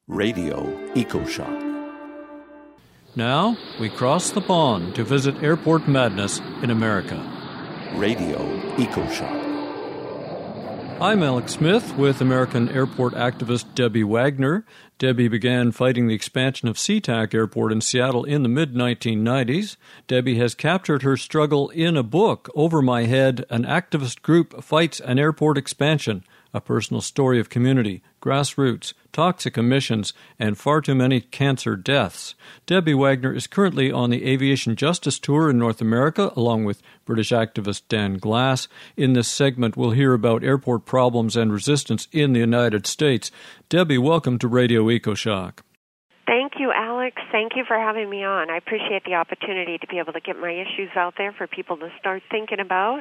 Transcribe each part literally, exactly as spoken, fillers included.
Radio EcoShock. Now, we cross the pond to visit airport madness in America. Radio EcoShock. I'm Alex Smith with American airport activist Debbie Wagner. Debbie began fighting the expansion of SeaTac Airport in Seattle in the mid nineteen nineties. Debbie has captured her struggle in a book, Over My Head, An Activist Group Fights an Airport Expansion, a personal story of community, grassroots, toxic emissions, and far too many cancer deaths. Debbie Wagner is currently on the Aviation Justice Tour in North America, along with British activist Dan Glass. In this segment, we'll hear about airport problems and resistance in the United States. Debbie, welcome to Radio EcoShock. Thank you, Alex. Thank you for having me on. I appreciate the opportunity to be able to get my issues out there for people to start thinking about.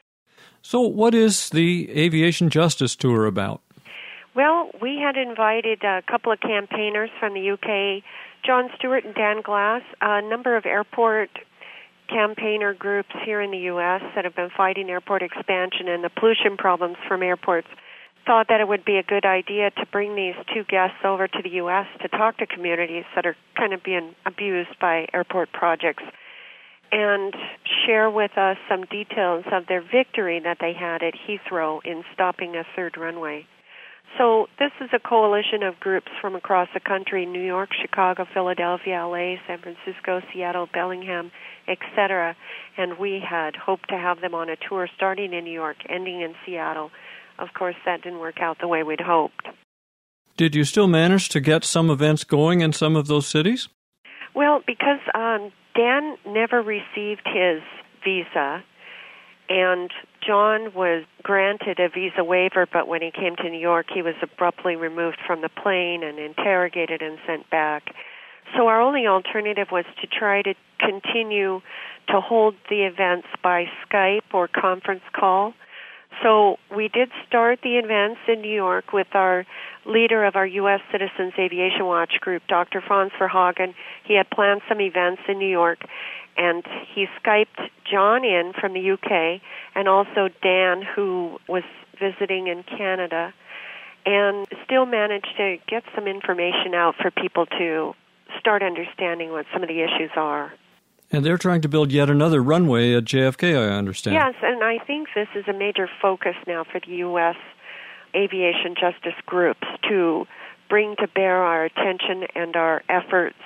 So what is the Aviation Justice Tour about? Well, we had invited a couple of campaigners from the U K, John Stewart and Dan Glass, a number of airport campaigner groups here in the U S that have been fighting airport expansion and the pollution problems from airports, thought that it would be a good idea to bring these two guests over to the U S to talk to communities that are kind of being abused by airport projects and share with us some details of their victory that they had at Heathrow in stopping a third runway. So this is a coalition of groups from across the country, New York, Chicago, Philadelphia, L A, San Francisco, Seattle, Bellingham, et cetera. And we had hoped to have them on a tour starting in New York, ending in Seattle. Of course, that didn't work out the way we'd hoped. Did you still manage to get some events going in some of those cities? Well, because um, Dan never received his visa, and John was granted a visa waiver, but when he came to New York, he was abruptly removed from the plane and interrogated and sent back. So our only alternative was to try to continue to hold the events by Skype or conference call. So we did start the events in New York with our leader of our U S Citizens Aviation Watch group, Doctor Franz Verhagen. He had planned some events in New York, and he Skyped John in from the U K and also Dan, who was visiting in Canada, and still managed to get some information out for people to start understanding what some of the issues are. And they're trying to build yet another runway at J F K, I understand. Yes, and I think this is a major focus now for the U S aviation justice groups to bring to bear our attention and our efforts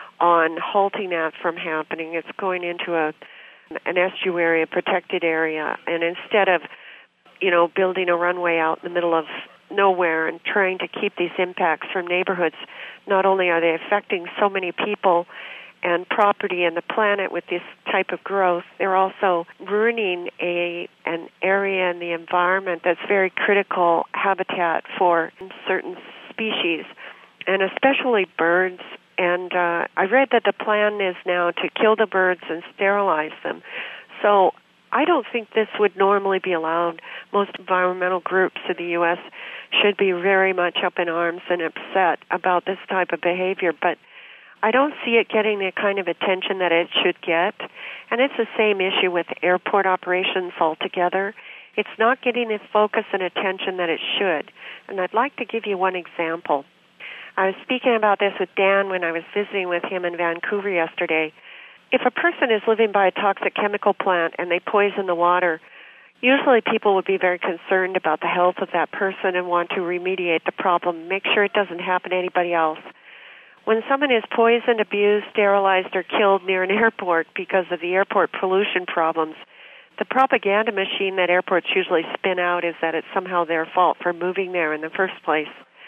on halting that from happening. It's going into a an estuary, a protected area, and instead of, you know, building a runway out in the middle of nowhere and trying to keep these impacts from neighborhoods, not only are they affecting so many people and property and the planet with this type of growth, they're also ruining a an area in the environment that's very critical habitat for certain species, and especially birds. And uh, I read that the plan is now to kill the birds and sterilize them. So I don't think this would normally be allowed. Most environmental groups in the U S should be very much up in arms and upset about this type of behavior, but I don't see it getting the kind of attention that it should get. And it's the same issue with airport operations altogether. It's not getting the focus and attention that it should. And I'd like to give you one example. I was speaking about this with Dan when I was visiting with him in Vancouver yesterday. If a person is living by a toxic chemical plant and they poison the water, usually people would be very concerned about the health of that person and want to remediate the problem, make sure it doesn't happen to anybody else. When someone is poisoned, abused, sterilized, or killed near an airport because of the airport pollution problems, the propaganda machine that airports usually spin out is that it's somehow their fault for moving there in the first place.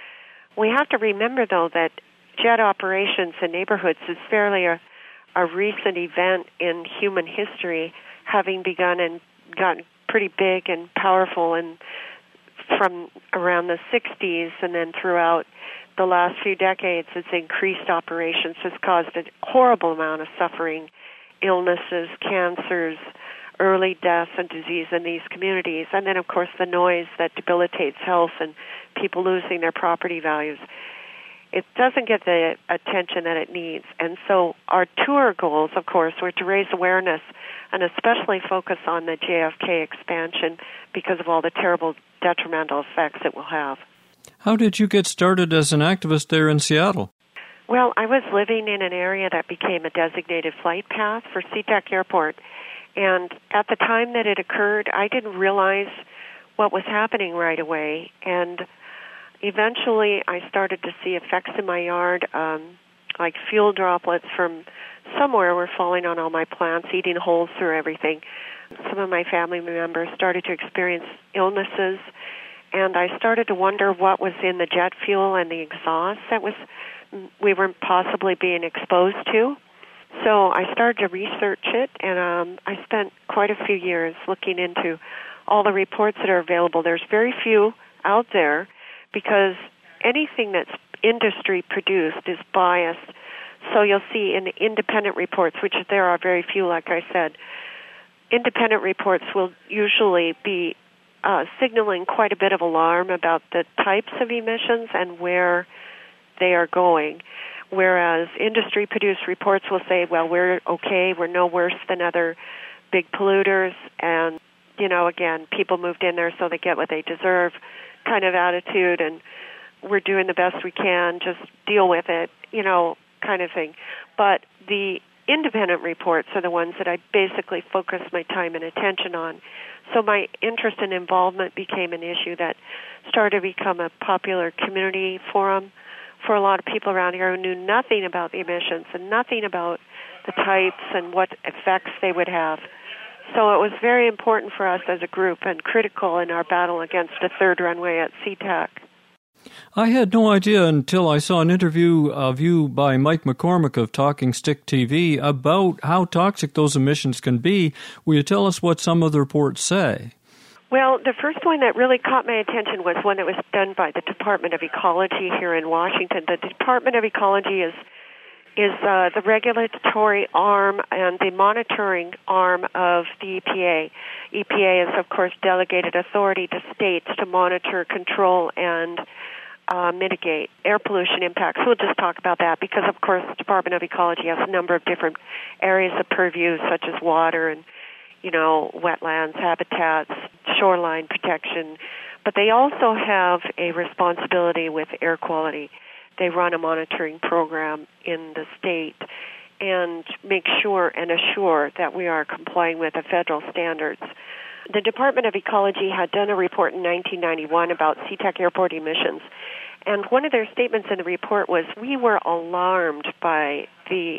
We have to remember, though, that jet operations in neighborhoods is fairly a, a recent event in human history, having begun and gotten pretty big and powerful and from around the sixties and then throughout the last few decades, its increased operations has caused a horrible amount of suffering, illnesses, cancers, early death and disease in these communities. And then, of course, the noise that debilitates health and people losing their property values. It doesn't get the attention that it needs. And so our tour goals, of course, were to raise awareness and especially focus on the J F K expansion because of all the terrible detrimental effects it will have. How did you get started as an activist there in Seattle? Well, I was living in an area that became a designated flight path for SeaTac Airport, and at the time that it occurred, I didn't realize what was happening right away, and eventually I started to see effects in my yard, um, like fuel droplets from somewhere were falling on all my plants, eating holes through everything. Some of my family members started to experience illnesses, and I started to wonder what was in the jet fuel and the exhaust that was we were possibly being exposed to. So I started to research it, and um, I spent quite a few years looking into all the reports that are available. There's very few out there because anything that's industry produced is biased. So you'll see in the independent reports, which there are very few, like I said, independent reports will usually be uh, signaling quite a bit of alarm about the types of emissions and where they are going, whereas industry-produced reports will say, well, we're okay, we're no worse than other big polluters, and, you know, again, people moved in there so they get what they deserve kind of attitude, and we're doing the best we can, just deal with it, you know, kind of thing. But the independent reports are the ones that I basically focus my time and attention on. So my interest and involvement became an issue that started to become a popular community forum for a lot of people around here who knew nothing about the emissions and nothing about the types and what effects they would have. So it was very important for us as a group and critical in our battle against the third runway at SeaTac. I had no idea until I saw an interview of you by Mike McCormick of Talking Stick T V about how toxic those emissions can be. Will you tell us what some of the reports say? Well, the first one that really caught my attention was one that was done by the Department of Ecology here in Washington. The Department of Ecology is is uh, the regulatory arm and the monitoring arm of the E P A. E P A is, of course, delegated authority to states to monitor, control, and uh, mitigate air pollution impacts. We'll just talk about that because, of course, the Department of Ecology has a number of different areas of purview, such as water and you know, wetlands, habitats, shoreline protection, but they also have a responsibility with air quality. They run a monitoring program in the state and make sure and assure that we are complying with the federal standards. The Department of Ecology had done a report in nineteen ninety-one about SeaTac Airport emissions, and one of their statements in the report was, we were alarmed by the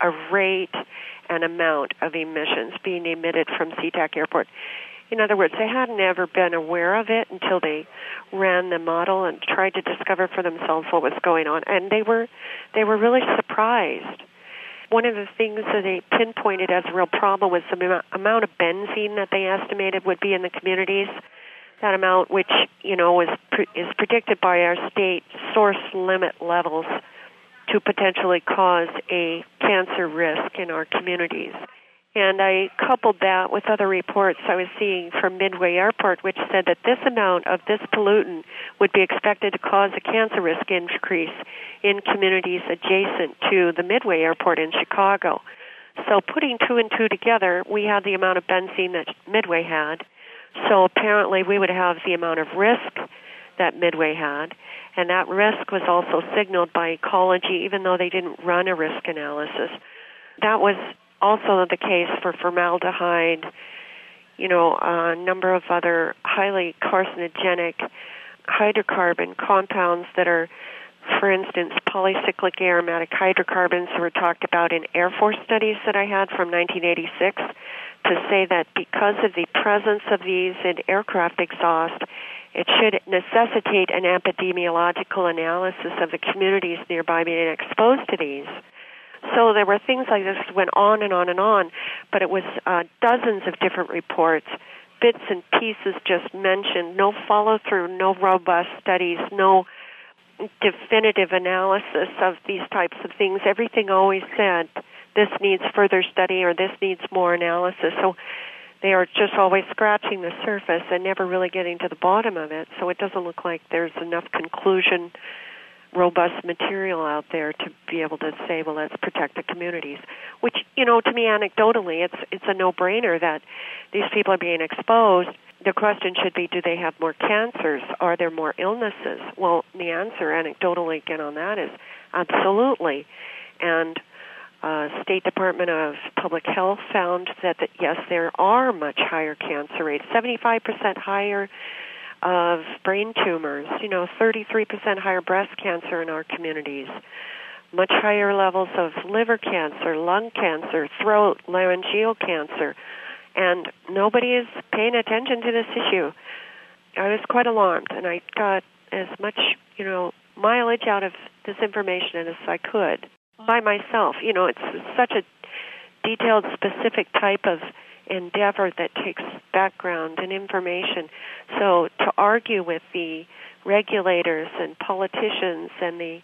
rate and amount of emissions being emitted from SeaTac Airport. In other words, they hadn't ever been aware of it until they ran the model and tried to discover for themselves what was going on. And they were they were really surprised. One of the things that they pinpointed as a real problem was the amount of benzene that they estimated would be in the communities. That amount, which, you know, is is predicted by our state source limit levels to potentially cause a cancer risk in our communities. And I coupled that with other reports I was seeing from Midway Airport, which said that this amount of this pollutant would be expected to cause a cancer risk increase in communities adjacent to the Midway Airport in Chicago. So putting two and two together, we had the amount of benzene that Midway had. So apparently we would have the amount of risk that Midway had. And that risk was also signaled by Ecology, even though they didn't run a risk analysis. That was also the case for formaldehyde, you know, a number of other highly carcinogenic hydrocarbon compounds that are, for instance, polycyclic aromatic hydrocarbons that were talked about in Air Force studies that I had from nineteen eighty-six to say that because of the presence of these in aircraft exhaust, it should necessitate an epidemiological analysis of the communities nearby being exposed to these. So there were things like this that went on and on and on, but it was uh, dozens of different reports, bits and pieces just mentioned, no follow-through, no robust studies, no definitive analysis of these types of things. Everything always said, this needs further study or this needs more analysis. So they are just always scratching the surface and never really getting to the bottom of it. So it doesn't look like there's enough conclusion, robust material out there to be able to say, well, let's protect the communities. Which, you know, to me, anecdotally, it's it's a no-brainer that these people are being exposed. the question should be, do they have more cancers? Are there more illnesses? Well, the answer, anecdotally again on that, is absolutely. And uh, State Department of Public Health found that, that, yes, there are much higher cancer rates, seventy-five percent higher of brain tumors, you know, thirty-three percent higher breast cancer in our communities, much higher levels of liver cancer, lung cancer, throat, laryngeal cancer, and nobody is paying attention to this issue. I was quite alarmed, and I got as much, you know, mileage out of this information as I could by myself. You know, it's such a detailed, specific type of endeavor that takes background and information. So to argue with the regulators and politicians and the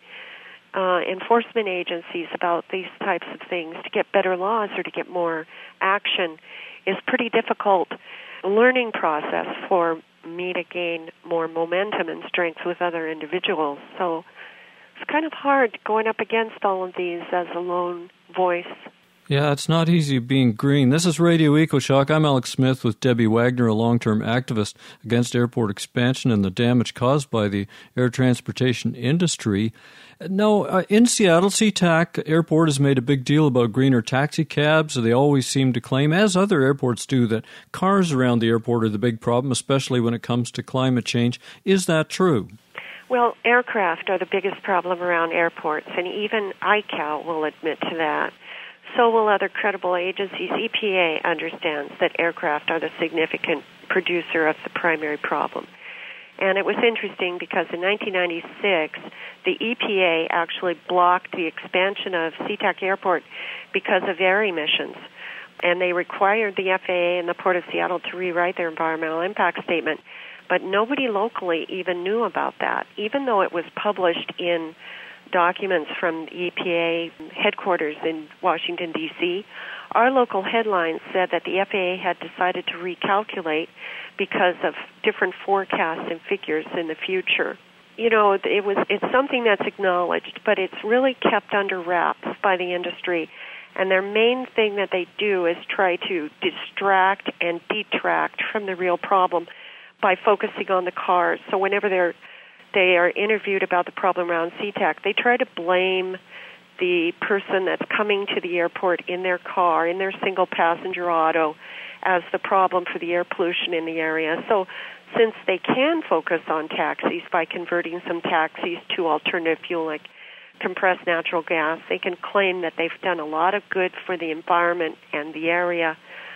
uh, enforcement agencies about these types of things to get better laws or to get more action is pretty difficult learning process for me to gain more momentum and strength with other individuals. So it's kind of hard going up against all of these as a lone voice. Yeah, it's not easy being green. This is Radio EcoShock. I'm Alex Smith with Debbie Wagner, a long-term activist against airport expansion and the damage caused by the air transportation industry. Now, uh, in Seattle, SeaTac Airport has made a big deal about greener taxi cabs. They always seem to claim, as other airports do, that cars around the airport are the big problem, especially when it comes to climate change. Is that true? Well, aircraft are the biggest problem around airports, and even I C A O will admit to that. So will other credible agencies. E P A understands that aircraft are the significant producer of the primary problem. And it was interesting because in nineteen ninety-six, the E P A actually blocked the expansion of SeaTac Airport because of air emissions. And they required the F A A and the Port of Seattle to rewrite their environmental impact statement. But nobody locally even knew about that, even though it was published in documents from the E P A headquarters in Washington, D C Our local headlines said that the F A A had decided to recalculate because of different forecasts and figures in the future. You know, it was it's something that's acknowledged, but it's really kept under wraps by the industry. And their main thing that they do is try to distract and detract from the real problem by focusing on the cars. So whenever they're they are interviewed about the problem around SeaTac, they try to blame the person that's coming to the airport in their car, in their single-passenger auto, as the problem for the air pollution in the area. So since they can focus on taxis by converting some taxis to alternative fuel like compressed natural gas, they can claim that they've done a lot of good for the environment and the area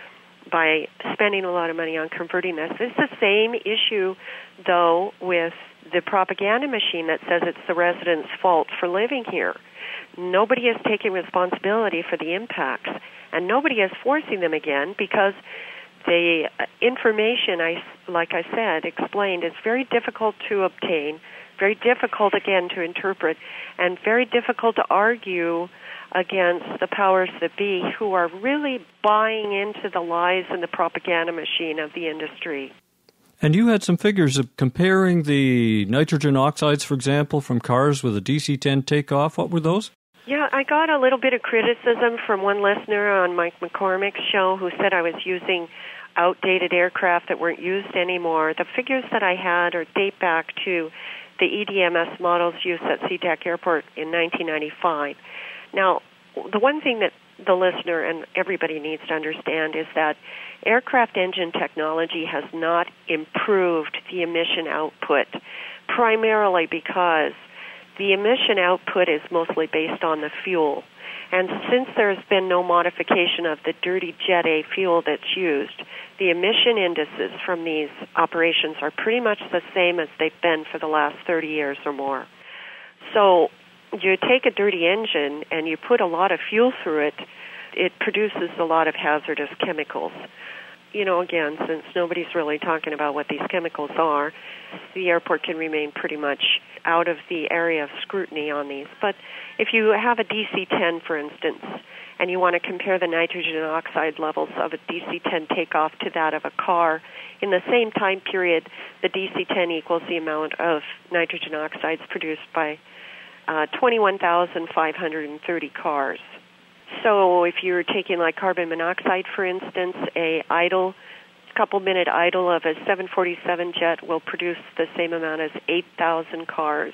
by spending a lot of money on converting this. It's the same issue, though, with the propaganda machine that says it's the residents' fault for living here. Nobody is taking responsibility for the impacts, and nobody is forcing them again because the information, I, like I said, explained, is very difficult to obtain, very difficult, again, to interpret, and very difficult to argue against the powers that be who are really buying into the lies and the propaganda machine of the industry. And you had some figures of comparing the nitrogen oxides, for example, from cars with a D C ten takeoff. What were those? Yeah, I got a little bit of criticism from one listener on Mike McCormick's show who said I was using outdated aircraft that weren't used anymore. The figures that I had are date back to the E D M S models used at SeaTac Airport in nineteen ninety-five. Now, the one thing that the listener and everybody needs to understand is that aircraft engine technology has not improved the emission output, primarily because the emission output is mostly based on the fuel. And since there's been no modification of the dirty Jet A fuel that's used, the emission indices from these operations are pretty much the same as they've been for the last thirty years or more. So you take a dirty engine and you put a lot of fuel through it, it produces a lot of hazardous chemicals. You know, again, since nobody's really talking about what these chemicals are, the airport can remain pretty much out of the area of scrutiny on these. But if you have a D C ten, for instance, and you want to compare the nitrogen oxide levels of a D C ten takeoff to that of a car, in the same time period, the D C ten equals the amount of nitrogen oxides produced by uh, twenty-one thousand five hundred thirty cars. So if you're taking like carbon monoxide, for instance, a idle couple minute idle of a seven forty-seven jet will produce the same amount as eight thousand cars.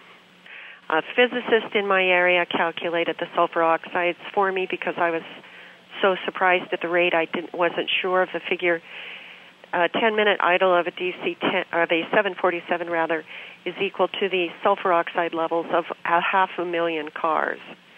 A physicist in my area calculated the sulfur oxides for me because I was so surprised at the rate. I didn't, wasn't sure of the figure. A ten-minute idle of a D C ten, of a seven forty-seven rather, is equal to the sulfur oxide levels of a half a million cars.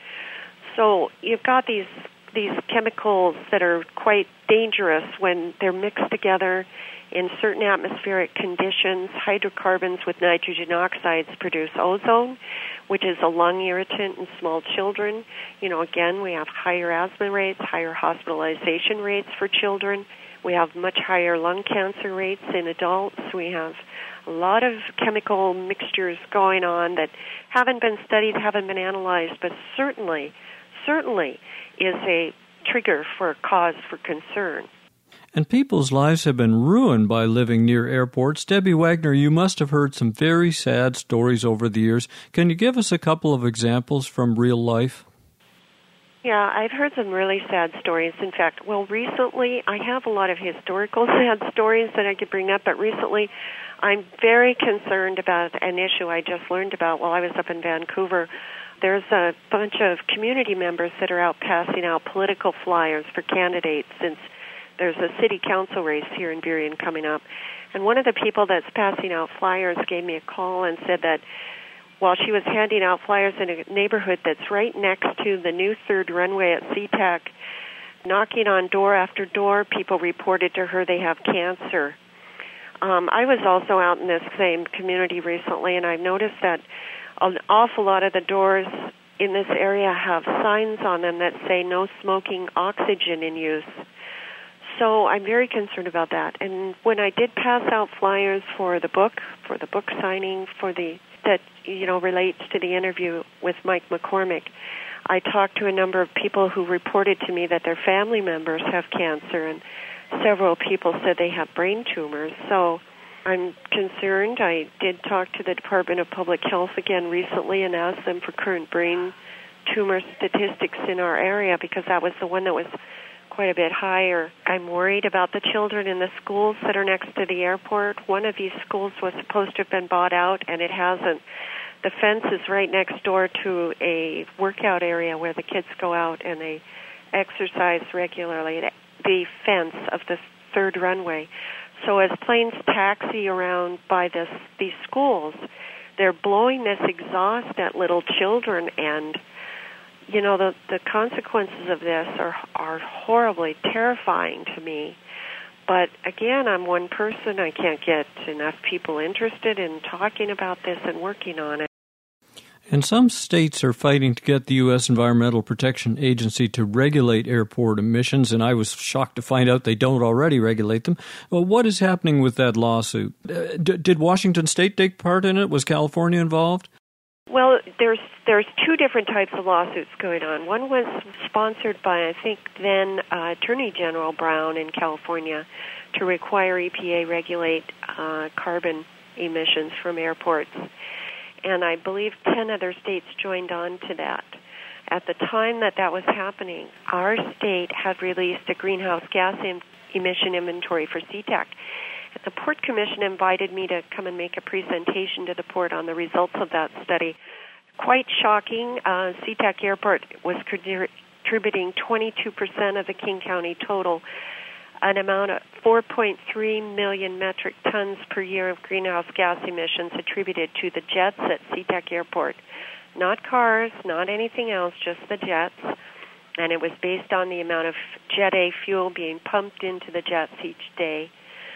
So you've got these these chemicals that are quite dangerous when they're mixed together in certain atmospheric conditions. Hydrocarbons with nitrogen oxides produce ozone, which is a lung irritant in small children. You know, again, we have higher asthma rates, higher hospitalization rates for children. We have much higher lung cancer rates in adults. We have a lot of chemical mixtures going on that haven't been studied, haven't been analyzed, but certainly, certainly is a trigger for a cause for concern. And people's lives have been ruined by living near airports. Debbie Wagner, you must have heard some very sad stories over the years. Can you give us a couple of examples from real life? Yeah, I've heard some really sad stories. In fact, well, recently, I have a lot of historical sad stories that I could bring up, but recently I'm very concerned about an issue I just learned about while I was up in Vancouver. There's a bunch of community members that are out passing out political flyers for candidates since there's a city council race here in Burien coming up. And one of the people that's passing out flyers gave me a call and said that while she was handing out flyers in a neighborhood that's right next to the new third runway at SeaTac, knocking on door after door, people reported to her they have cancer. Um, I was also out in this same community recently, and I've noticed that an awful lot of the doors in this area have signs on them that say no smoking, oxygen in use. So I'm very concerned about that. And when I did pass out flyers for the book, for the book signing, for the that you know relates to the interview with Mike McCormick, I talked to a number of people who reported to me that their family members have cancer, and several people said they have brain tumors. So I'm concerned. I did talk to the Department of Public Health again recently and asked them for current brain tumor statistics in our area because that was the one that was quite a bit higher. I'm worried about the children in the schools that are next to the airport. One of these schools was supposed to have been bought out, and it hasn't. The fence is right next door to a workout area where the kids go out and they exercise regularly, the fence of the third runway. So as planes taxi around by this these schools, they're blowing this exhaust at little children, and you know, the, the consequences of this are are horribly terrifying to me. But again, I'm one person. I can't get enough people interested in talking about this and working on it. And some states are fighting to get the U S Environmental Protection Agency to regulate airport emissions, and I was shocked to find out they don't already regulate them. Well, what is happening with that lawsuit? Uh, d- did Washington State take part in it? Was California involved? Well, there's there's two different types of lawsuits going on. One was sponsored by, I think, then uh, Attorney General Brown in California to require E P A regulate uh, carbon emissions from airports. And I believe ten other states joined on to that. At the time that that was happening, our state had released a greenhouse gas em- emission inventory for SeaTac. The Port Commission invited me to come and make a presentation to the port on the results of that study. Quite shocking. Uh, SeaTac Airport was contributing twenty-two percent of the King County total, an amount of four point three million metric tons per year of greenhouse gas emissions attributed to the jets at SeaTac Airport. Not cars, not anything else, just the jets. And it was based on the amount of Jet A fuel being pumped into the jets each day.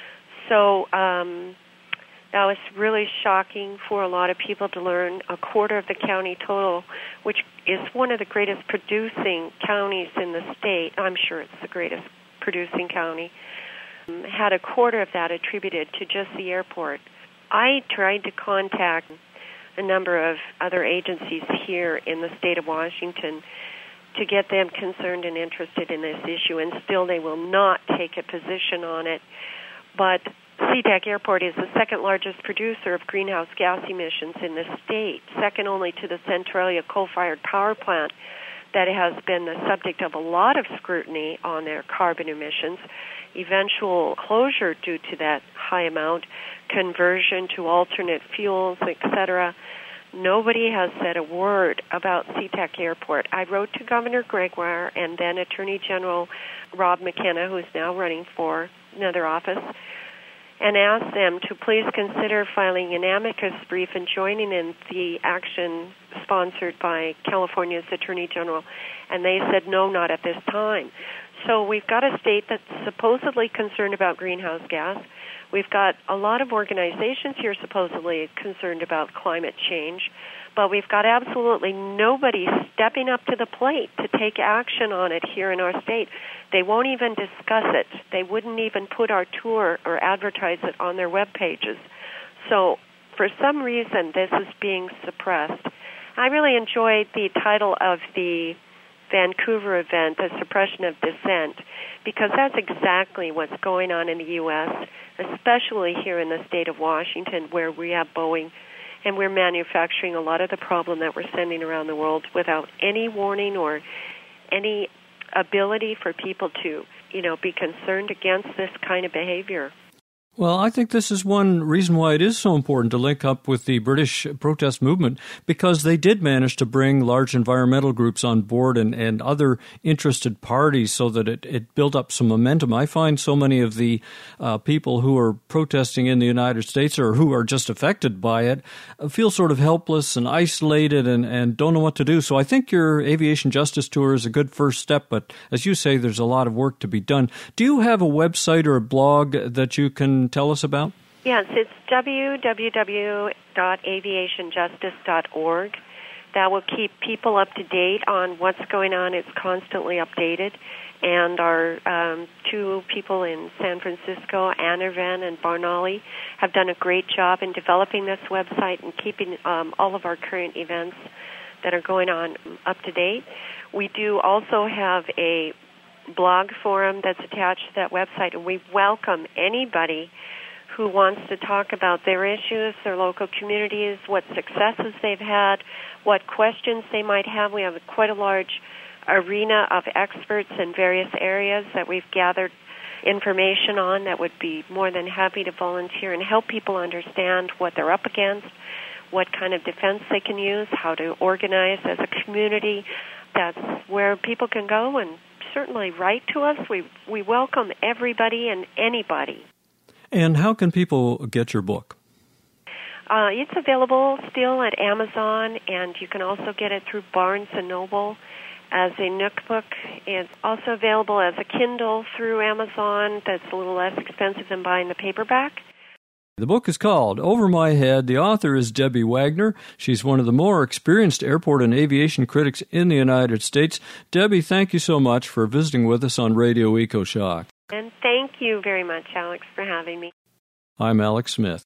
So um, that was really shocking for a lot of people to learn. A quarter of the county total, which is one of the greatest producing counties in the state, I'm sure it's the greatest producing county, um, had a quarter of that attributed to just the airport. I tried to contact a number of other agencies here in the state of Washington to get them concerned and interested in this issue, and still they will not take a position on it. But SeaTac Airport is the second largest producer of greenhouse gas emissions in the state, second only to the Centralia coal-fired power plant that has been the subject of a lot of scrutiny on their carbon emissions. eventual closure due to that high amount, conversion to alternate fuels, et cetera. Nobody has said a word about SeaTac Airport. I wrote to Governor Gregoire and then Attorney General Rob McKenna, who is now running for another office, and asked them to please consider filing an amicus brief and joining in the action sponsored by California's Attorney General. And they said, no, not at this time. So we've got a state that's supposedly concerned about greenhouse gas. We've got a lot of organizations here supposedly concerned about climate change, but we've got absolutely nobody stepping up to the plate to take action on it here in our state. They won't even discuss it. They wouldn't even put our tour or advertise it on their web pages. So for some reason, this is being suppressed. I really enjoyed the title of the Vancouver event, The Suppression of Dissent, because that's exactly what's going on in the U S, especially here in the state of Washington, where we have Boeing, and we're manufacturing a lot of the problem that we're sending around the world without any warning or any ability for people to, you know, be concerned against this kind of behavior. Well, I think this is one reason why it is so important to link up with the British protest movement, because they did manage to bring large environmental groups on board and, and other interested parties so that it, it built up some momentum. I find so many of the uh, people who are protesting in the United States or who are just affected by it feel sort of helpless and isolated and, and don't know what to do. So I think your aviation justice tour is a good first step, but as you say, there's a lot of work to be done. Do you have a website or a blog that you can tell us about? Yes, it's w w w dot aviation justice dot org. That will keep people up to date on what's going on. It's constantly updated. And our um, two people in San Francisco, Anirvan and Barnali, have done a great job in developing this website and keeping um, all of our current events that are going on up to date. We do also have a blog forum that's attached to that website, and we welcome anybody who wants to talk about their issues, their local communities, what successes they've had, what questions they might have. We have quite a large arena of experts in various areas that we've gathered information on that would be more than happy to volunteer and help people understand what they're up against, what kind of defense they can use, how to organize as a community. That's where people can go and certainly write to us. We we welcome everybody and anybody. And how can people get your book? Uh, it's available still at Amazon, and you can also get it through Barnes and Noble as a Nook book. It's also available as a Kindle through Amazon. That's a little less expensive than buying the paperback. The book is called Over My Head. The author is Debbie Wagner. She's one of the more experienced airport and aviation critics in the United States. Debbie, thank you so much for visiting with us on Radio EcoShock. And thank you very much, Alex, for having me. I'm Alex Smith.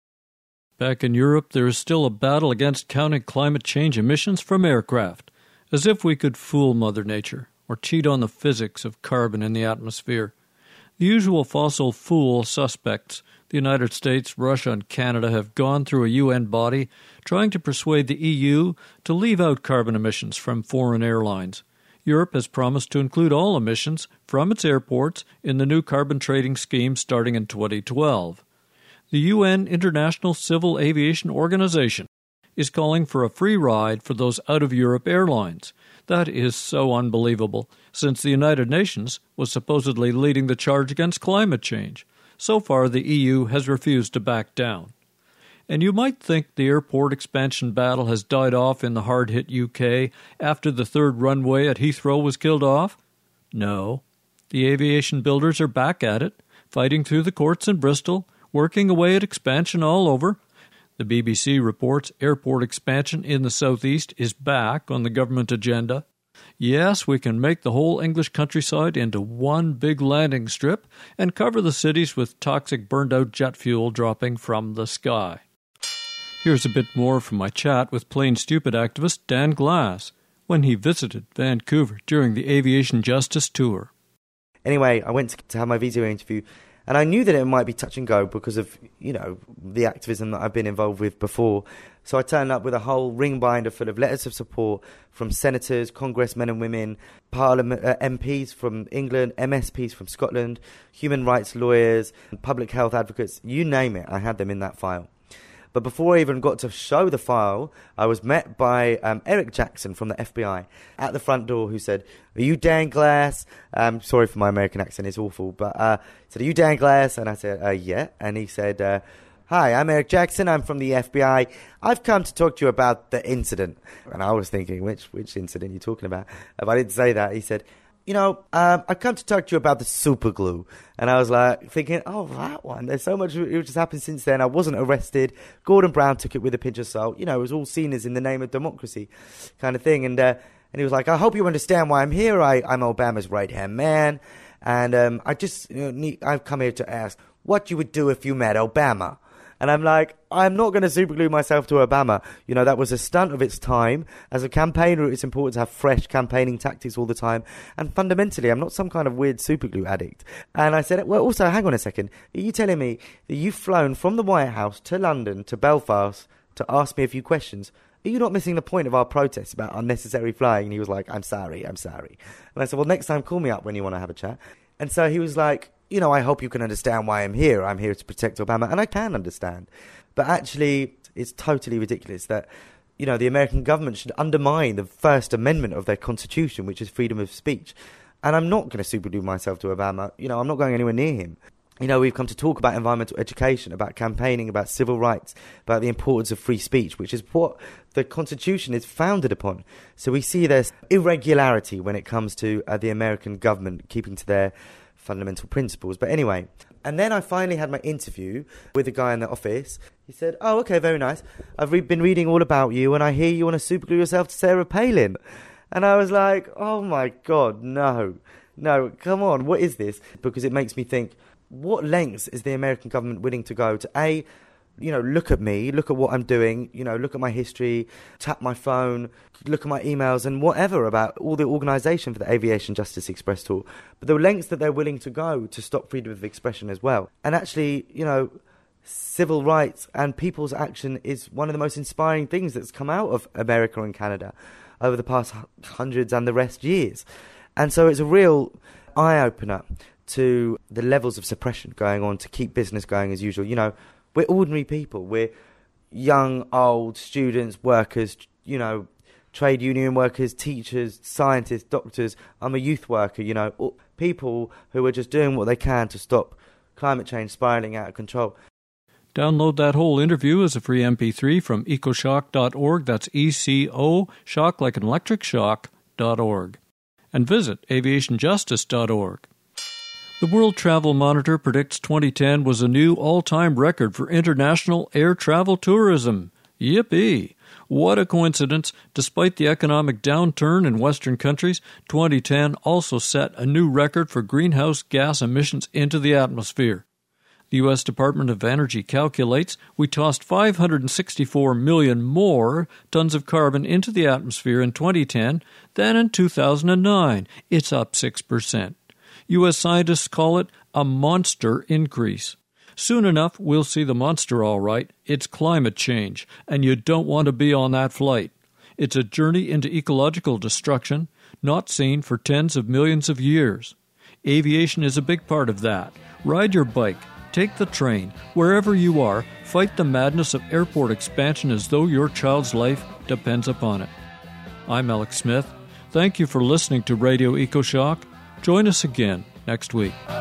Back in Europe, there is still a battle against counting climate change emissions from aircraft, as if we could fool Mother Nature or cheat on the physics of carbon in the atmosphere. The usual fossil fool suspects, the United States, Russia, and Canada, have gone through a U N body trying to persuade the E U to leave out carbon emissions from foreign airlines. Europe has promised to include all emissions from its airports in the new carbon trading scheme starting in twenty twelve. The U N International Civil Aviation Organization is calling for a free ride for those out-of-Europe airlines. That is so unbelievable, since the United Nations was supposedly leading the charge against climate change. So far, the E U has refused to back down. And you might think the airport expansion battle has died off in the hard-hit U K after the third runway at Heathrow was killed off. No. The aviation builders are back at it, fighting through the courts in Bristol, working away at expansion all over. The B B C reports airport expansion in the southeast is back on the government agenda. Yes, we can make the whole English countryside into one big landing strip and cover the cities with toxic burned-out jet fuel dropping from the sky. Here's a bit more from my chat with Plain Stupid activist Dan Glass when he visited Vancouver during the Aviation Justice Tour. Anyway, I went to have my video interview, And I knew that it might be touch and go because of, you know, the activism that I've been involved with before. So I turned up with a whole ring binder full of letters of support from senators, congressmen and women, parliament uh, M Ps from England, M S Ps from Scotland, human rights lawyers, public health advocates, you name it, I had them in that file. But before I even got to show the file, I was met by um, Eric Jackson from the F B I at the front door, who said, "Are you Dan Glass?" Um, sorry for my American accent, it's awful. But uh, he said, "Are you Dan Glass?" And I said, uh, yeah. And he said, uh, "Hi, I'm Eric Jackson. I'm from the F B I. I've come to talk to you about the incident." And I was thinking, which which incident are you talking about? If I didn't say that, he said, "You know, um, I've come to talk to you about the super glue." And I was like thinking, oh, that one. There's so much which has happened since then. I wasn't arrested. Gordon Brown took it with a pinch of salt. You know, it was all seen as in the name of democracy kind of thing. And uh, and he was like, "I hope you understand why I'm here. I, I'm Obama's right-hand man. And um, I just, you know, need, I've come here to ask what you would do if you met Obama." And I'm like, I'm not going to superglue myself to Obama. You know, that was a stunt of its time. As a campaigner, it's important to have fresh campaigning tactics all the time. And fundamentally, I'm not some kind of weird superglue addict. And I said, well, also, hang on a second. Are you telling me that you've flown from the White House to London to Belfast to ask me a few questions? Are you not missing the point of our protest about unnecessary flying? And he was like, I'm sorry, I'm sorry. And I said, well, next time, call me up when you want to have a chat. And so he was like, you know, I hope you can understand why I'm here. I'm here to protect Obama. And I can understand. But actually, it's totally ridiculous that, you know, the American government should undermine the First Amendment of their Constitution, which is freedom of speech. And I'm not going to superglue myself to Obama. You know, I'm not going anywhere near him. You know, we've come to talk about environmental education, about campaigning, about civil rights, about the importance of free speech, which is what the Constitution is founded upon. So we see there's irregularity when it comes to uh, the American government keeping to their fundamental principles. But anyway, and then I finally had my interview with the guy in the office. He said, "Oh, okay, very nice. I've re- been reading all about you, and I hear you want to superglue yourself to Sarah Palin." And I was like, oh my God, no, no, come on, what is this? Because it makes me think, what lengths is the American government willing to go to, A, you know, look at me, look at what I'm doing, you know, look at my history, tap my phone, look at my emails and whatever about all the organisation for the Aviation Justice Express tour, but the lengths that they're willing to go to stop freedom of expression as well. And actually, you know, civil rights and people's action is one of the most inspiring things that's come out of America and Canada over the past hundreds and the rest years. And so it's a real eye-opener to the levels of suppression going on to keep business going as usual. You know, we're ordinary people. We're young, old, students, workers, you know, trade union workers, teachers, scientists, doctors. I'm a youth worker, you know, people who are just doing what they can to stop climate change spiraling out of control. Download that whole interview as a free M P three from ecoshock dot org. That's E C O, shock like an electric shock, dot org. And visit aviation justice dot org. The World Travel Monitor predicts twenty ten was a new all-time record for international air travel tourism. Yippee! What a coincidence. Despite the economic downturn in Western countries, twenty ten also set a new record for greenhouse gas emissions into the atmosphere. The U S Department of Energy calculates we tossed five hundred sixty-four million more tons of carbon into the atmosphere in twenty ten than in two thousand nine. It's up six percent. U S scientists call it a monster increase. Soon enough, we'll see the monster all right. It's climate change, and you don't want to be on that flight. It's a journey into ecological destruction, not seen for tens of millions of years. Aviation is a big part of that. Ride your bike. Take the train. Wherever you are, fight the madness of airport expansion as though your child's life depends upon it. I'm Alex Smith. Thank you for listening to Radio EcoShock. Join us again next week.